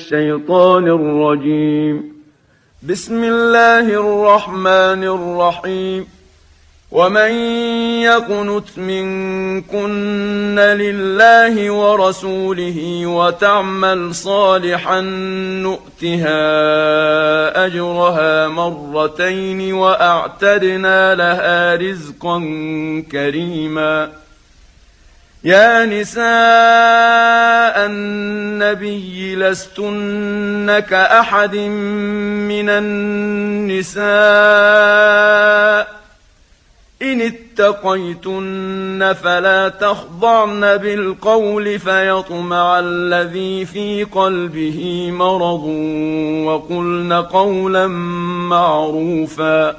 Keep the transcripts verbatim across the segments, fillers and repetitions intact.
الشيطان الرجيم. بسم الله الرحمن الرحيم. ومن يقنت منكن لله ورسوله وتعمل صالحا نؤتها أجرها مرتين وأعتدنا لها رزقا كريما. يا نساء النبي لستن كأحد من النساء إن اتقيتن فلا تخضعن بالقول فيطمع الذي في قلبه مرض وقلن قولا معروفا.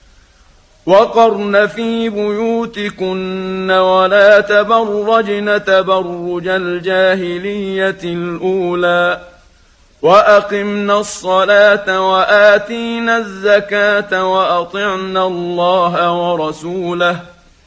وقرن في بيوتكن ولا تبرجن تبرج الجاهلية الأولى وأقمنا الصلاة وآتينا الزكاة وأطعنا الله ورسوله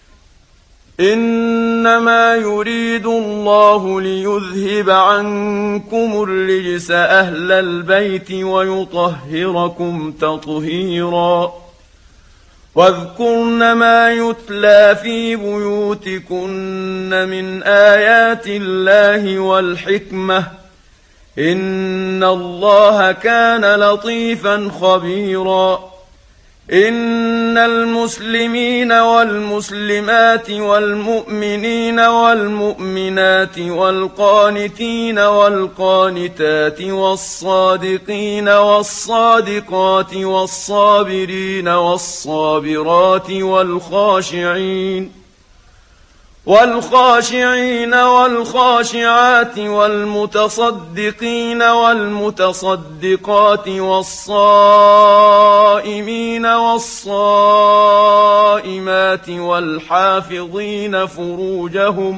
إنما يريد الله ليذهب عنكم الرجس أهل البيت ويطهركم تطهيرا. واذكرن ما يتلى في بيوتكن من آيات الله والحكمة إن الله كان لطيفا خبيرا. إن المسلمين والمسلمات والمؤمنين والمؤمنات والقانتين والقانتات والصادقين والصادقات والصابرين والصابرات والخاشعين والخاشعين والخاشعات والمتصدقين والمتصدقات والصائمين والصائمات والحافظين فروجهم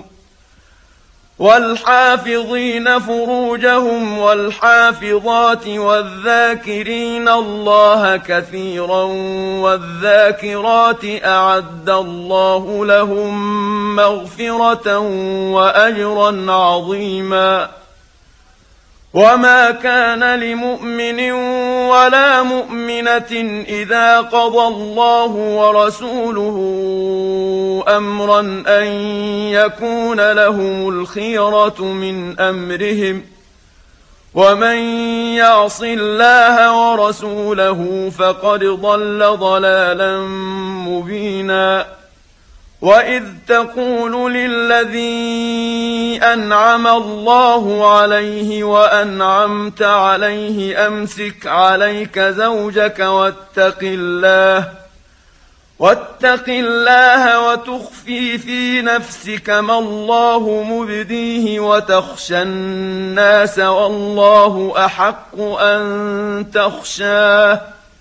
والحافظين فروجهم والحافظات والذاكرين الله كثيرا والذاكرات أعد الله لهم مغفرة وأجرا عظيما. وما كان لمؤمن ولا مؤمنة إذا قضى الله ورسوله أمرا أن يكون لهم الخيرة من أمرهم ومن يعص الله ورسوله فقد ضل ضلالا مبينا. وإذ تقول للذي أنعم الله عليه وأنعمت عليه أمسك عليك زوجك واتق الله واتق الله وتخفي في نفسك ما الله مبديه وتخشى الناس والله أحق أن تخشاه.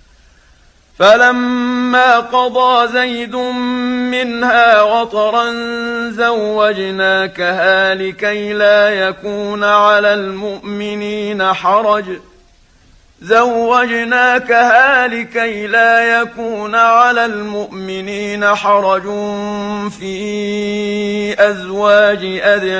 فلما قضى زيد منها وطرا زوجناكها لكي لا يكون على المؤمنين حرج زوجناكها لكي لا يكون على المؤمنين حرج في أزواج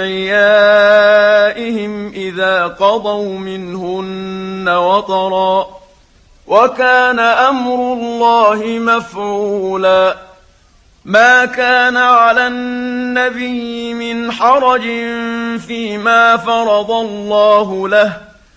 أدعيائهم إذا قضوا منهن وطرا وكان أمر الله مفعولا. ما كان على النبي من حرج فيما فرض الله له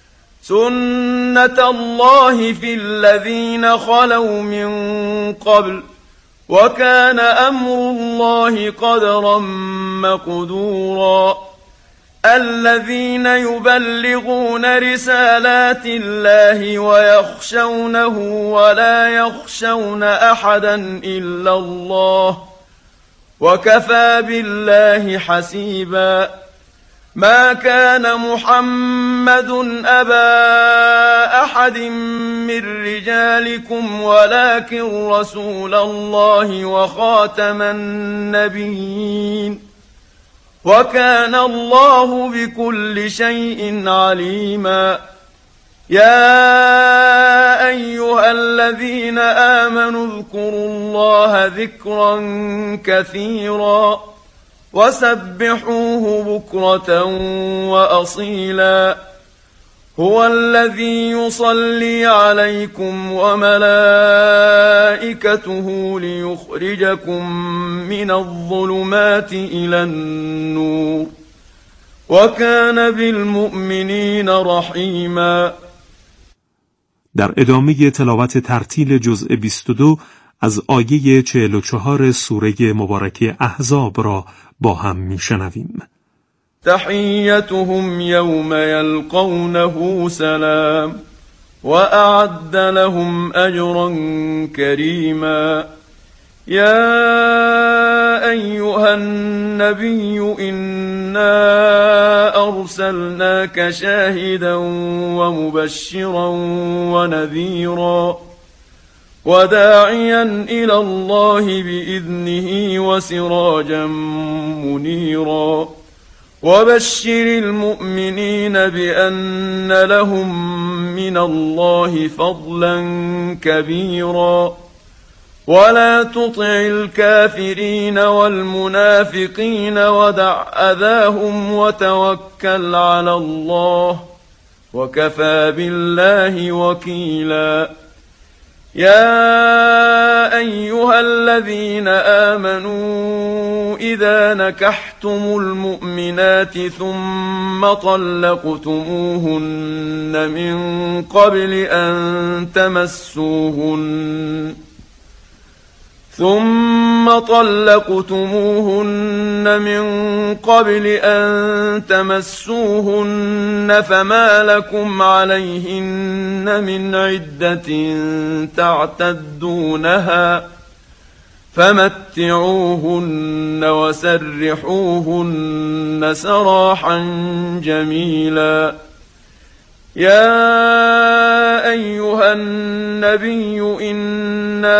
سنة الله في الذين خلوا من قبل وكان أمر الله قدرا مقدورا. الذين يبلغون رسالات الله ويخشونه ولا يخشون أحدا إلا الله وكفى بالله حسيبا. ما كان محمد أبا أحد من رجالكم ولكن رسول الله وخاتم النبيين وكان الله بكل شيء عليما. يا أيها الذين آمنوا اذكروا الله ذكرا كثيرا وسبحوه بكرة وأصيلا. هو الذي يصلي عليكم وملائكته ليخرجكم من الظلمات إلى النور وكان بالمؤمنین رحیما. در ادامه تلاوت ترتیل جزء بیست و دو از آیه چهل و چهار سوره مبارکه احزاب را با هم میشنویم. تحیتهم یوم یلقونه سلام وأعد لهم أجرا كريما. يا أيها النبي إنا أرسلناك شاهدا ومبشرا ونذيرا وداعيا إلى الله بإذنه وسراجا منيرا وبشر المؤمنين بأن لهم من الله فضلا كبيرا ولا تطع الكافرين والمنافقين ودع أذاهم وتوكل على الله وكفى بالله وكيلا. يا أيها الذين آمنوا إذا نكحتم المؤمنات ثم طلقتموهن من قبل أن تمسوهن ثم طلقتموهن من قبل أن تمسوهن فما لكم عليهن من عدة تعتدونها فمتعوهن وسرحوهن سراحا جميلا. يا أيها النبي إنا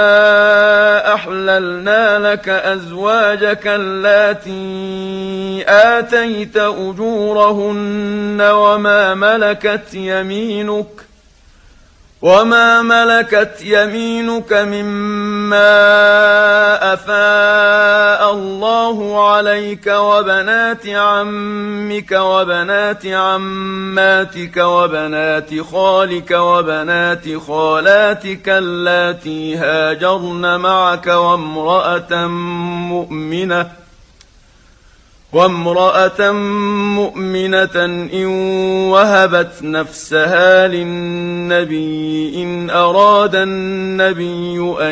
أحللنا لك أزواجك اللاتي آتيت أجورهن وما ملكت يمينك وما ملكت يمينك مما أفاء الله عليك وبنات عمك وبنات عماتك وبنات خالك وبنات خالاتك اللاتي هاجرن معك وامرأة مؤمنة وامرأة مؤمنة إن وهبت نفسها للنبي إن أراد النبي أن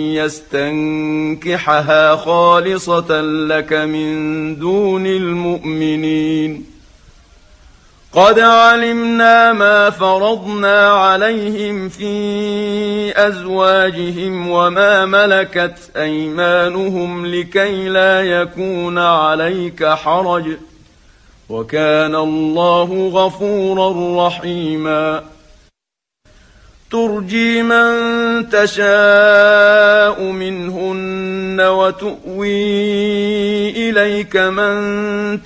يستنكحها خالصة لك من دون المؤمنين. قد علمنا ما فرضنا عليهم في أزواجهم وما ملكت أيمانهم لكي لا يكون عليك حرج وكان الله غفورا رحيما. ترجي من تشاء منهن وتؤوي إليك من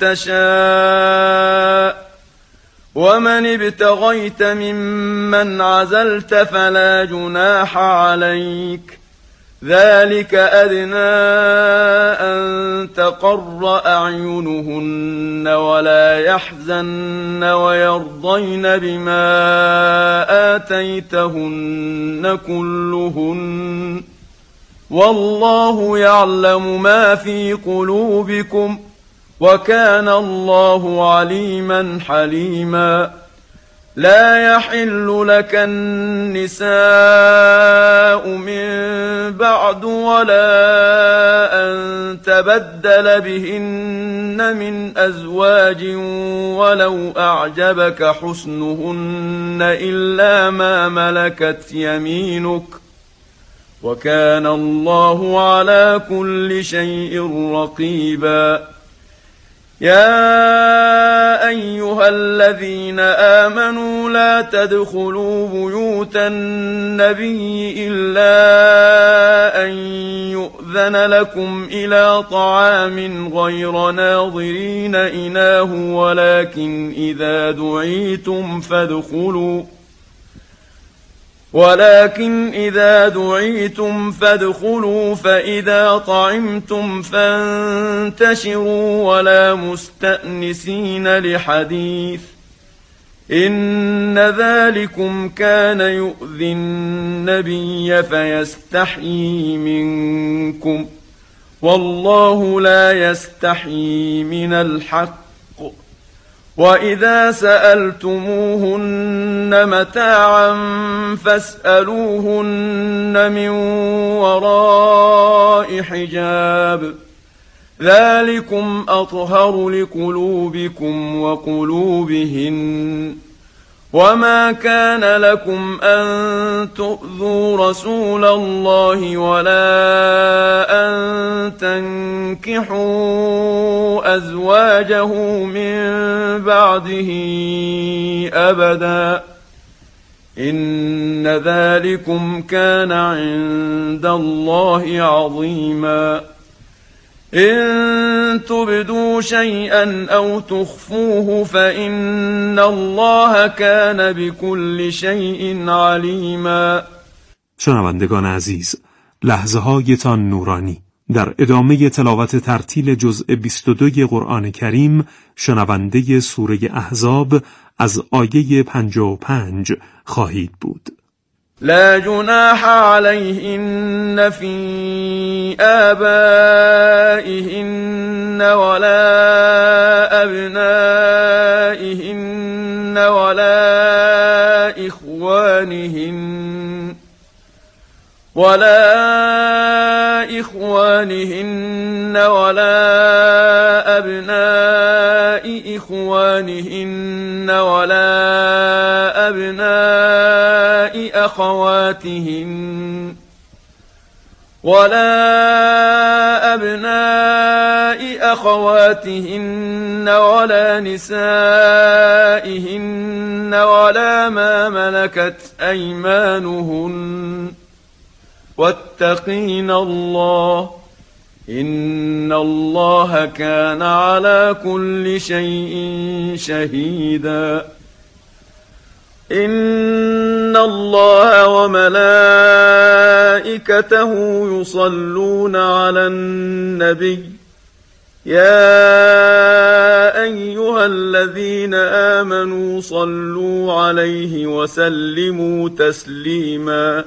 تشاء ومن ابتغيت ممن عزلت فلا جناح عليك ذلك أدنى أن تقر أعينهن ولا يحزن ويرضين بما آتيتهن كلهن والله يعلم ما في قلوبكم وكان الله عليما حليما. لا يحل لك النساء من بعد ولا أن تبدل بهن من أزواج ولو أعجبك حسنهن إلا ما ملكت يمينك وكان الله على كل شيء رقيبا. يا أيها الذين آمنوا لا تدخلوا بيوت النبي إلا أن يؤذن لكم إلى طعام غير ناظرين إناه ولكن إذا دعيتم فادخلوا ولكن إذا دعيتم فادخلوا فإذا طعمتم فانتشروا ولا مستأنسين لحديث إن ذلكم كان يؤذي النبي فيستحيي منكم والله لا يستحيي من الحق وإذا سألتموهن متاعا فاسألوهن من وراء حجاب ذلكم أطهر لقلوبكم وقلوبهن وما كان لكم أن تؤذوا رسول الله ولا أن تنكحوا أزواجه من بعده أبدا إن ذلكم كان عند الله عظيما إن تبدوا شيئا أو تخفوه فإن الله كان بكل شيء عليما. شنوندگان عزیز، لحظه هایتان نورانی. در ادامه تلاوت ترتیل جزء بیست و دو قرآن کریم شنونده سوره احزاب از آیه پنجاه و پنج خواهید بود. لا جناح عليهن في آبائهن ولا أبنائهن ولا إخوانهن ولا إخوانهن ولا أبناء إخوانهن ولا أبناء أخواتهن ولا أبناء أخواتهن ولا نسائهن ولا ما ملكت أيمانهن واتقين الله إن الله كان على كل شيء شهيدا. إن الله وملائكته يصلون على النبي يا أيها الذين آمنوا صلوا عليه وسلموا تسليما.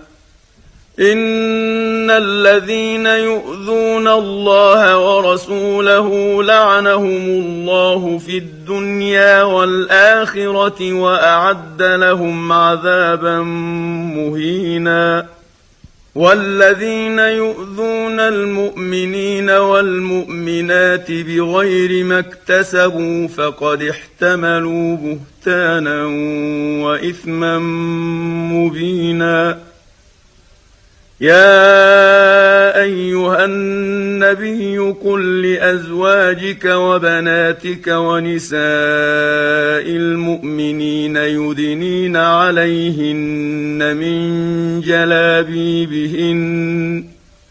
إن الذين يؤذون الله ورسوله لعنهم الله في الدنيا والآخرة وأعد لهم عذابا مهينا. والذين يؤذون المؤمنين والمؤمنات بغير ما اكتسبوا فقد احتملوا بهتانا وإثما مبينا. يا أيها النبي قل لأزواجك وبناتك ونساء المؤمنين يدنين عليهن من جلابيبهن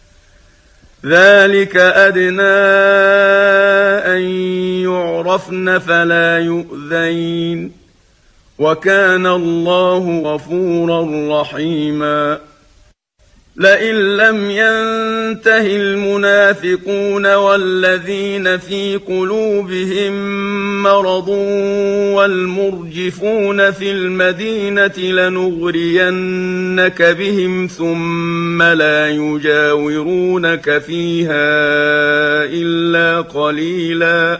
ذلك أدنى أن يعرفن فلا يؤذين وكان الله غفورا رحيما. لئن لم ينته المنافقون والذين في قلوبهم مرض والمرجفون في المدينة لنغرينك بهم ثم لا يجاورونك فيها إلا قليلا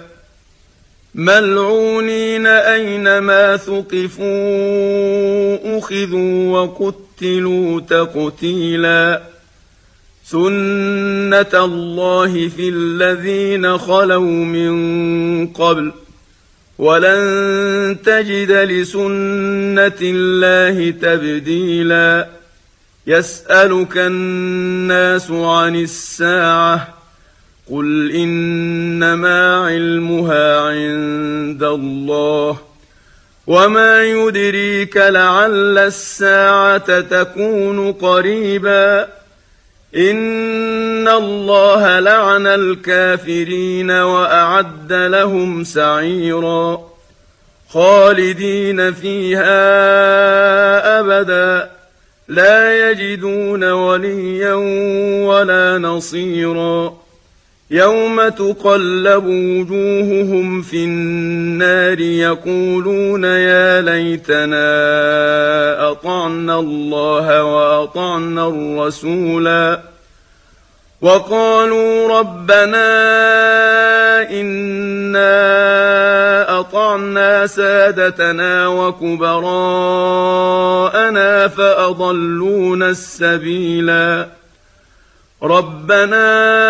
ملعونين أينما ثقفوا أخذوا وقتلوا تقتيلا. سنة الله في الذين خلوا من قبل ولن تجد لسنة الله تبديلا. يسألك الناس عن الساعة قل إنما علمها عند الله وما يدريك لعل الساعة تكون قريبا. إن الله لعن الكافرين وأعد لهم سعيرا خالدين فيها أبدا لا يجدون وليا ولا نصيرا. يوم تقلب وجوههم في النار يقولون يا ليتنا أطعنا الله وأطعنا الرسولا وقالوا ربنا إنا أطعنا سادتنا وكبراءنا فأضلونا السبيلا ربنا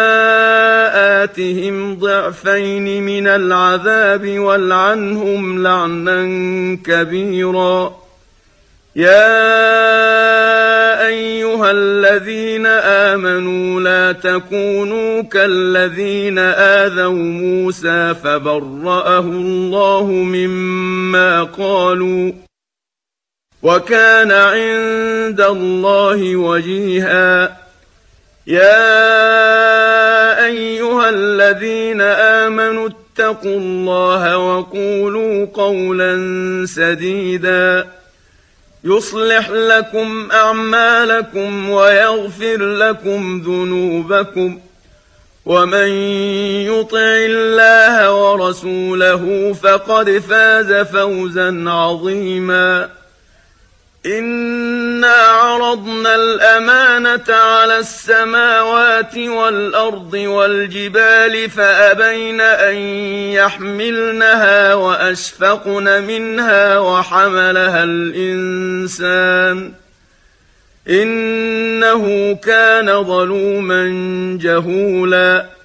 آتهم ضعفين من العذاب والعنهم لعنا كبيرا يا أيها الذين آمنوا لا تكونوا كالذين آذوا موسى فبرأه الله مما قالوا وكان عند الله وجيها يا أيها الذين آمنوا اتقوا الله وقولوا قولا سديدا يصلح لكم أعمالكم ويغفر لكم ذنوبكم ومن يطع الله ورسوله فقد فاز فوزا عظيما إنا عرضنا الأمانة على السماوات والأرض والجبال فأبين أن يحملنها وأشفقن منها وحملها الإنسان إنه كان ظلوما جهولا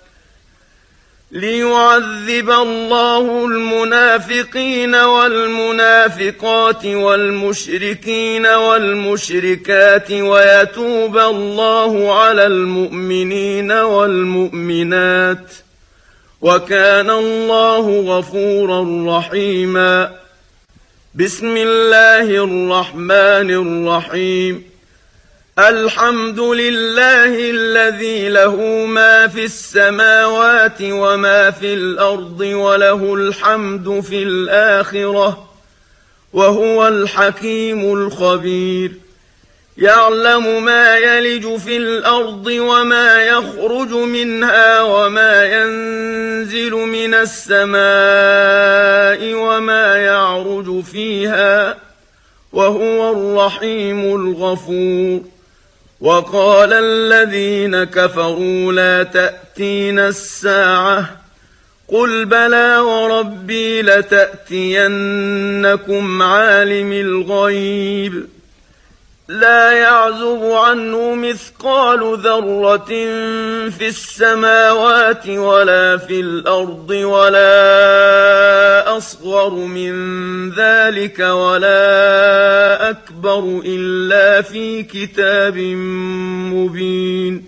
ليعذب الله المنافقين والمنافقات والمشركين والمشركات ويتوب الله على المؤمنين والمؤمنات وكان الله غفورا رحيما بسم الله الرحمن الرحيم الحمد لله الذي له ما في السماوات وما في الأرض وله الحمد في الآخرة وهو الحكيم الخبير يعلم ما يلج في الأرض وما يخرج منها وما ينزل من السماء وما يعرج فيها وهو الرحيم الغفور وقال الذين كفروا لا تأتينا الساعة قل بلى وربي لتأتينكم عالم الغيب لا يعزب عنه مثقال ذرة في السماوات ولا في الأرض ولا أصغر من ذلك ولا أكبر إلا في كتاب مبين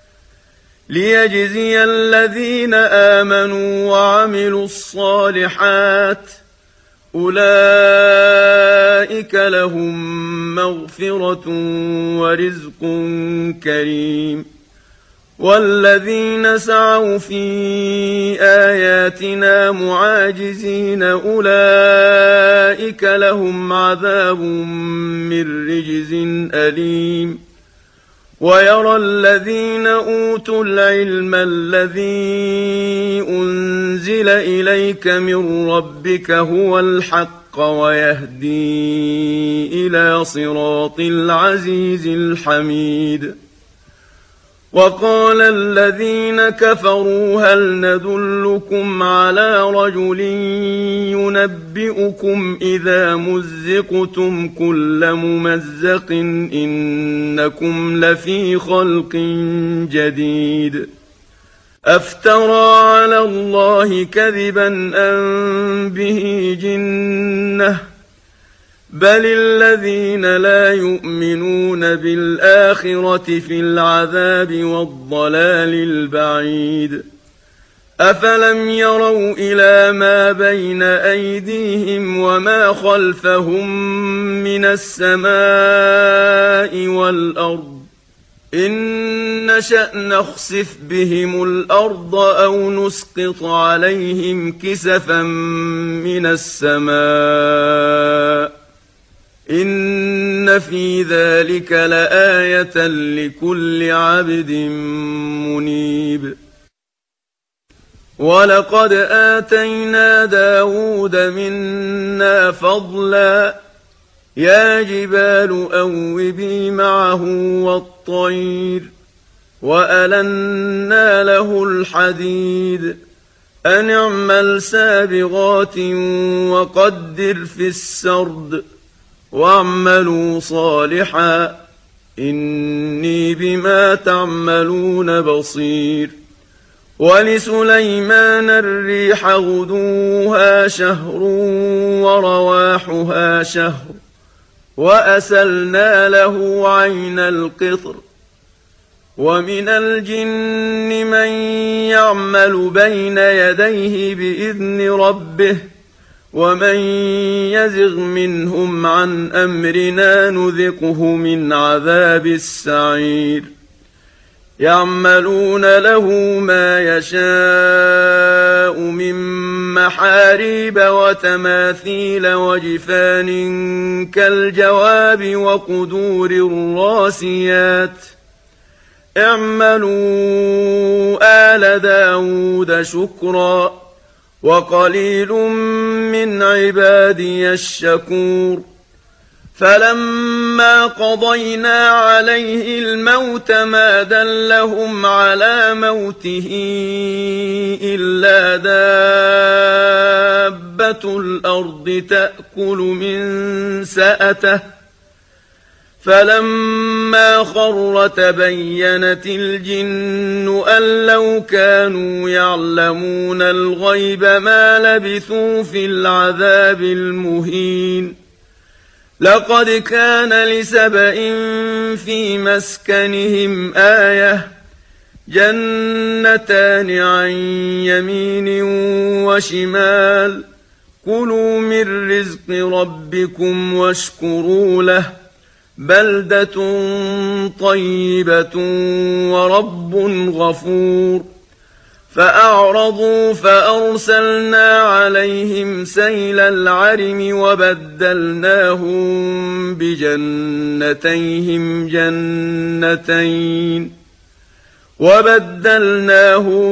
ليجزي الذين آمنوا وعملوا الصالحات أولئك لهم مغفرة ورزق كريم والذين سعوا في آياتنا معاجزين أولئك لهم عذاب من رجز أليم ويرى الذين أوتوا العلم الذي أنزل إليك من ربك هو الحق ويهدي إلى صراط العزيز الحميد وقال الذين كفروا هل ندلكم على رجل ينبئكم إذا مزقتم كل ممزق إنكم لفي خلق جديد أفترى على الله كذبا أم به جنة بل الذين لا يؤمنون بالآخرة في العذاب والضلال البعيد أفلم يروا إلى ما بين أيديهم وما خلفهم من السماء والأرض إن نشأ نخسف بهم الأرض أو نسقط عليهم كسفا من السماء إن في ذلك لآية لكل عبد منيب. ولقد آتينا داود منا فضلا يا جبال أوبي معه والطير وألنا له الحديد أن اعمل سابغات وقدر في السرد واعملوا صالحا إني بما تعملون بصير. ولسليمان الريح غدوها شهر ورواحها شهر وأسلنا له عين القطر ومن الجن من يعمل بين يديه بإذن ربه ومن يزغ منهم عن أمرنا نذقه من عذاب السعير. يعملون له ما يشاء من محاريب وتماثيل وجفان كالجواب وقدور الراسيات اعملوا آل داود شكرا وقليل من عبادي الشكور. فلما قضينا عليه الموت ما دلهم على موته إلا دابة الأرض تأكل من سأته فلما خر تبينت الجن أن لو كانوا يعلمون الغيب ما لبثوا في العذاب المهين. لقد كان لسبإ في مسكنهم آية جنتان عن يمين وشمال كلوا من رزق ربكم واشكروا له بلدة طيبة ورب غفور. فأعرضوا فأرسلنا عليهم سيل العرم وبدلناهم بجنتيهم جنتين وبدلناهم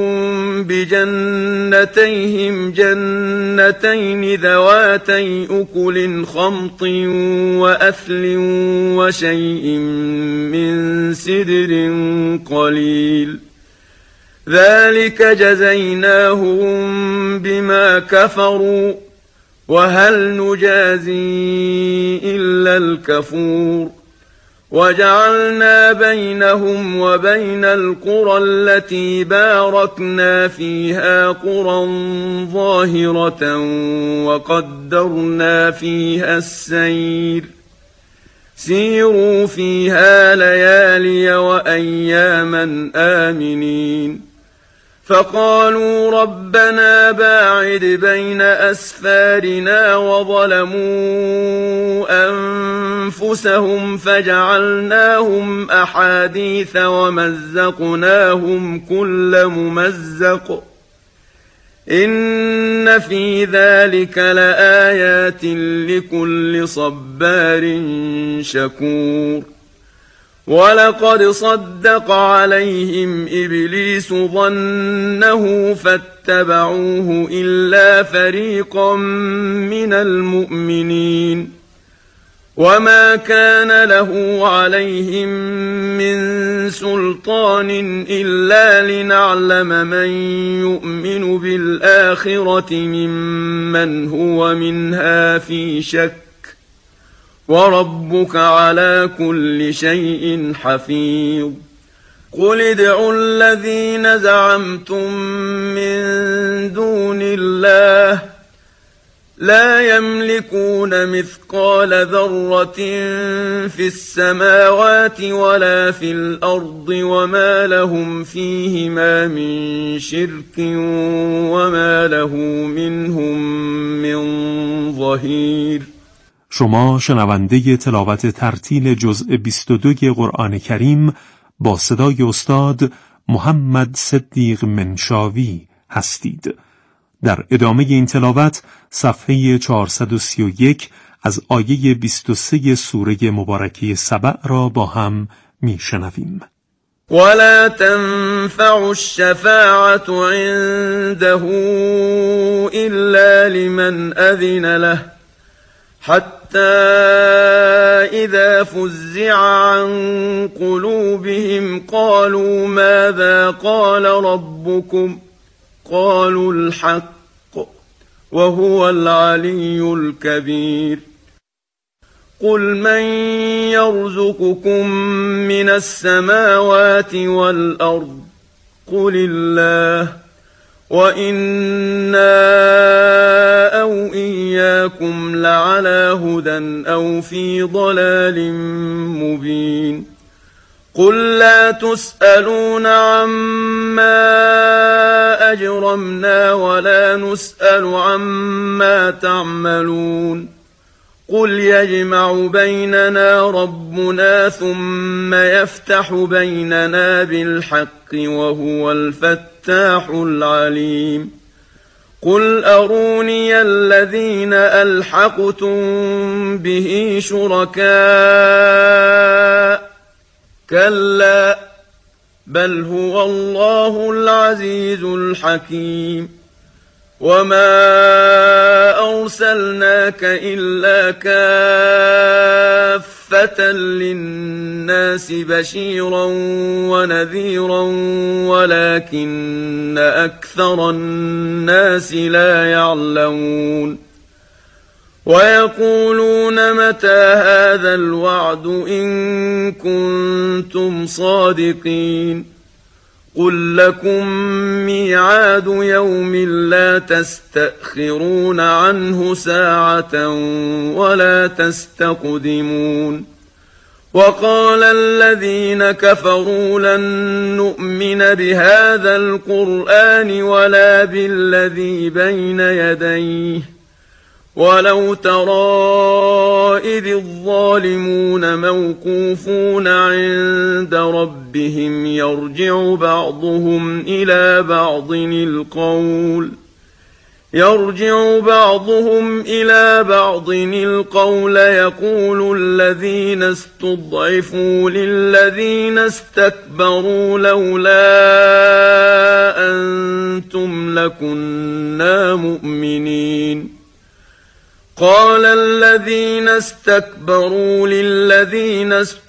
بجنتيهم جنتين ذواتي أكل خمط وأثل وشيء من سدر قليل ذلك جزيناهم بما كفروا وهل نجازي إلا الكفور. وجعلنا بينهم وبين القرى التي باركنا فيها قرى ظاهرة وقدرنا فيها السير سيروا فيها ليالي وأياما آمنين. فقالوا ربنا باعد بين أسفارنا وظلموا أنفسهم فجعلناهم أحاديث ومزقناهم كل ممزق إن في ذلك لآيات لكل صبار شكور. ولقد صدق عليهم إبليس ظنه فاتبعوه إلا فريقا من المؤمنين وما كان له عليهم من سلطان إلا لنعلم من يؤمن بالآخرة ممن هو منها في شك وربك على كل شيء حفيظ. قل ادعوا الذين زعمتم من دون الله لا يملكون مثقال ذرة في السماوات ولا في الأرض وما لهم فيهما من شرك وما له منهم من ظهیر. شما شنونده تلاوت ترتیل جزء بیست و دو قرآن کریم با صدای استاد محمد صدیق منشاوی هستید. در ادامه این تلاوت صفحه چهارصد و سی و یک از آیه بیست و سه سوره مبارکه سبع را با هم می شنویم. ولا تنفع الشفاعة عنده إلا لمن أذن له حتى إذا فزع عن قلوبهم قالوا ماذا قال ربكم قالوا الحق وهو العلي الكبير قل من يرزقكم من السماوات والأرض قل الله وإنا أو إياكم لعلى هدى أو في ضلال مبين قل لا تسألون عما أجرمنا ولا نسأل عما تعملون قل يجمع بيننا ربنا ثم يفتح بيننا بالحق وهو الفتاح العليم قل أروني الذين ألحقتم به شركاء كلا بل هو الله العزيز الحكيم وما أرسلناك إلا كافة للناس بشيرا ونذيرا ولكن أكثر الناس لا يعلمون ويقولون متى هذا الوعد إن كنتم صادقين قل لكم ميعاد يوم لا تستأخرون عنه ساعة ولا تستقدمون وقال الذين كفروا لن نؤمن بهذا القرآن ولا بالذي بين يديه ولو ترى إذ الظالمون موقوفون عند ربهم يرجع بعضهم إلى بعض القول يرجع بعضهم إلى بعض القول يقول الذين استضعفوا للذين استكبروا لولا أنتم لكنا مؤمنين قال الذين استكبروا للذين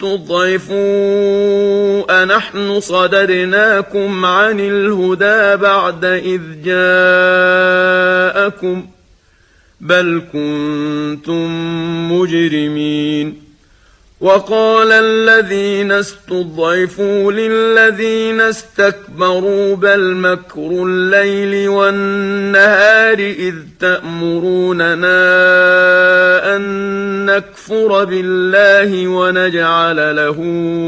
استضعفوا أنحن صددناكم عن الهدى بعد إذ جاءكم بل كنتم مجرمين وقال الذين استضعفوا للذين استكبروا بل مكر الليل والنهار إذ تأمروننا أن نكفر بالله ونجعل له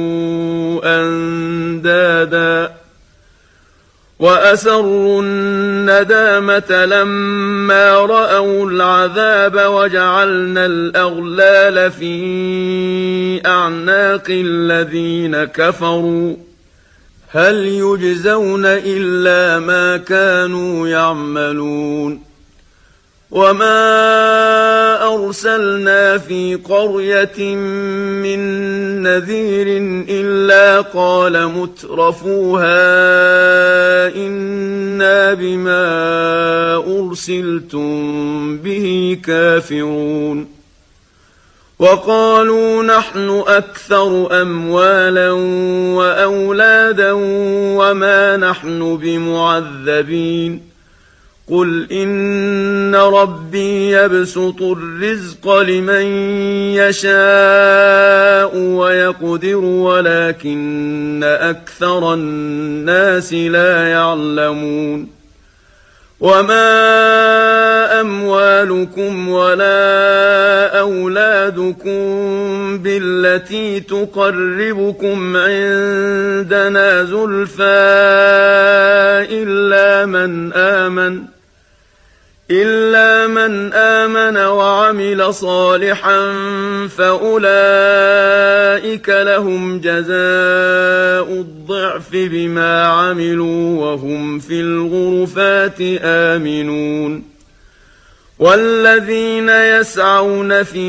أندادا وأسروا الندامة لما رأوا العذاب وجعلنا الأغلال في أعناق الذين كفروا هل يجزون إلا ما كانوا يعملون وما أرسلنا في قرية من نذير إلا قال مترفوها إنا بما أرسلتم به كافرون وقالوا نحن أكثر أموالا وأولادا وما نحن بمعذبين قل إن ربي يبسط الرزق لمن يشاء ويقدر ولكن أكثر الناس لا يعلمون وما أموالكم ولا أولادكم بالتي تقربكم عندنا زلفى إلا من آمن إلا من آمن وعمل صالحا فأولئك لهم جزاء الضعف بما عملوا وهم في الغرفات آمنون والذين يسعون في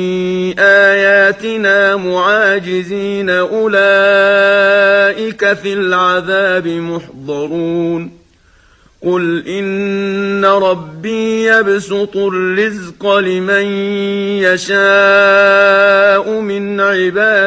آياتنا معاجزين أولئك في العذاب محضرون قل إن ربي يبسط الرزق لمن يشاء من عباده